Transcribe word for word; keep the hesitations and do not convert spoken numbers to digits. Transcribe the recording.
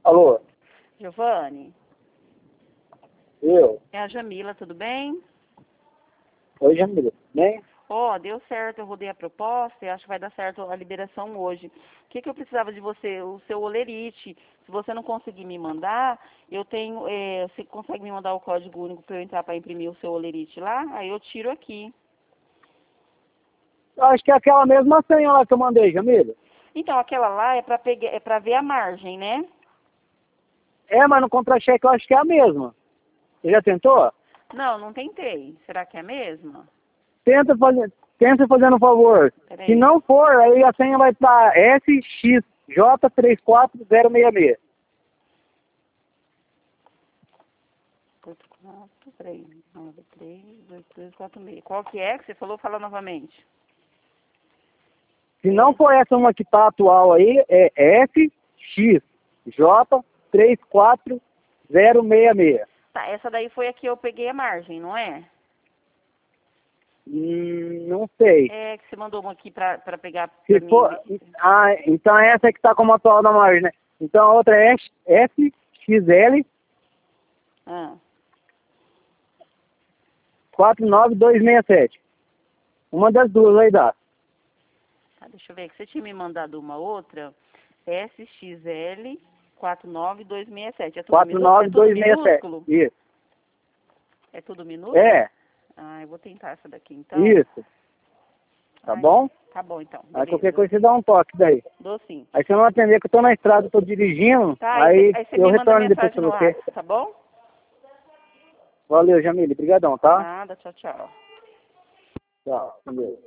Alô? Giovanni, Eu? é a Jamila, tudo bem? Oi, Jamila. Bem? Ó, deu certo, eu rodei a proposta e acho que vai dar certo a liberação hoje. O que, que eu precisava de você? O seu olerite. Se você não conseguir me mandar, eu tenho. É, você consegue me mandar o código único para eu entrar para imprimir o seu olerite lá? Aí eu tiro aqui. Eu acho que é aquela mesma senha lá que eu mandei, Jamila. Então, aquela lá é para pegar, é para ver a margem, né? É, mas no contra-cheque eu acho que é a mesma. Você já tentou? Não, não tentei. Será que é a mesma? Tenta fazer, tenta fazendo um favor. Peraí. Se não for, aí a senha vai estar S X J três quatro zero seis seis. oito quatro, peraí, nove três, dois três quatro seis. Qual que é que você falou? Fala novamente. Se não for essa uma que está atual aí, é S X J três quatro zero seis seis. Tá, essa daí foi a que eu peguei a margem, não é? Hum, não sei. É que você mandou uma aqui pra, pra pegar Se pra mim. for, ah, então essa é que está como atual da margem, né? Então a outra é S X L Ah, quatro nove dois seis sete. Uma das duas aí dá. tá, deixa eu ver, que você tinha me mandado uma outra. S X L quatro nove dois seis sete. É tudo, quatro minu nove é tudo dois seis sete. minúsculo? Isso. É tudo minúsculo? É, Ah, eu vou tentar essa daqui então. isso. Tá Ai, bom? tá bom então, Aí qualquer beleza. coisa você dá um toque daí. Dou sim. Aí se eu não atender que eu tô na estrada, tô dirigindo, Tá, aí aí você, aí você eu me manda retorno depois mensagem pra no você. WhatsApp, tá bom? Valeu, Jamile. Obrigadão, tá? Nada, tchau, tchau. Tchau. Valeu.